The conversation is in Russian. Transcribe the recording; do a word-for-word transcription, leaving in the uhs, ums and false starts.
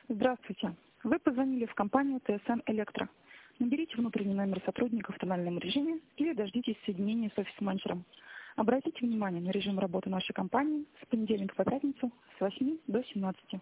Здравствуйте. Вы позвонили в компанию Т С Н Электро. Наберите внутренний номер сотрудника в тональном режиме или дождитесь соединения с офис-менеджером. Обратите внимание на режим работы нашей компании с понедельника по пятницу с восьми до семнадцати.